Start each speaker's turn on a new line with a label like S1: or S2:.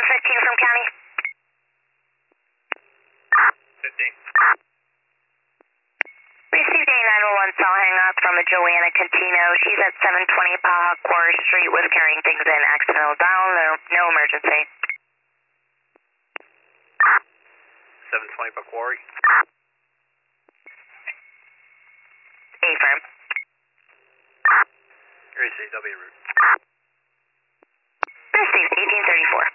S1: 15 from county.
S2: 15.
S1: Received a 911 cell hang up from a Joanna Cantino. She's at 720 Pahawkor Street, was carrying things in. Accidental dial, no emergency.
S2: 720 Pahawkor.
S1: Affirm.
S2: Received, W route.
S1: Received 1834.